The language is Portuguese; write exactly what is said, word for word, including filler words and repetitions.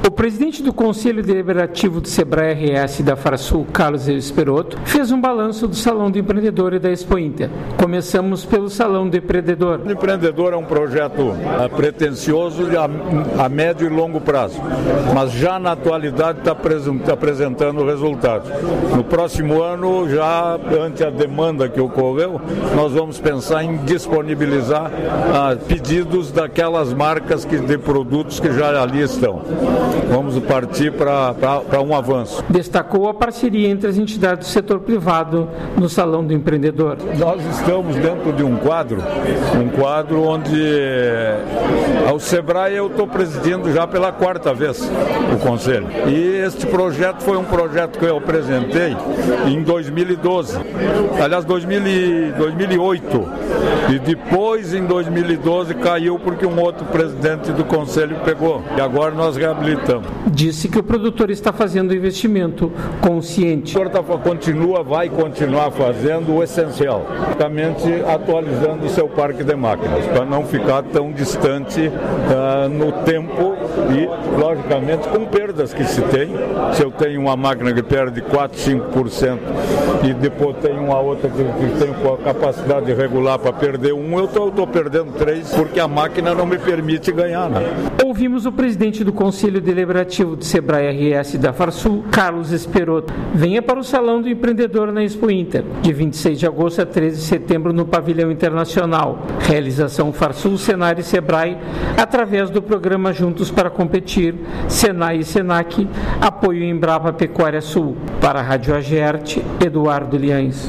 O presidente do Conselho Deliberativo do Sebrae R S da Farsul, Carlos Esperotto, fez um balanço do Salão do Empreendedor e da Expo Inter. Começamos pelo Salão do Empreendedor. O Empreendedor é um projeto uh, pretensioso de a, a médio e longo prazo, mas já na atualidade está apresentando resultados. No próximo ano, já ante a demanda que ocorreu, nós vamos pensar em disponibilizar uh, pedidos daquelas marcas que, de produtos que já ali estão. Vamos partir para um avanço. Destacou a parceria entre as entidades do setor privado no Salão do Empreendedor. Nós estamos dentro de um quadro, um quadro onde ao Sebrae eu estou presidindo já pela quarta vez o Conselho. E este projeto foi um projeto que eu apresentei em dois mil e doze, aliás, dois mil e oito. E depois, em dois mil e doze, caiu porque um outro presidente do Conselho pegou. E agora nós reabilitamos. Disse que o produtor está fazendo investimento consciente. O produtor continua, vai continuar fazendo o essencial, basicamente atualizando o seu parque de máquinas, para não ficar tão distante uh, no tempo e, logicamente, com perdas que se tem. Se eu tenho uma máquina que perde quatro, cinco por cento e depois tem uma outra que, que tem a capacidade de regular para perder um, eu estou perdendo três, porque a máquina não me permite ganhar, né? Ouvimos o presidente do Conselho Deliberativo do Sebrae R S da Farsul, Carlos Esperotto. Venha para o Salão do Empreendedor na Expo Inter, de vinte e seis de agosto a treze de setembro no Pavilhão Internacional. Realização Farsul, Senar e Sebrae, através do programa Juntos para Competir, Senai e Senac, apoio Embrapa Pecuária Sul. Para a Rádio Agerte, Eduardo Liães.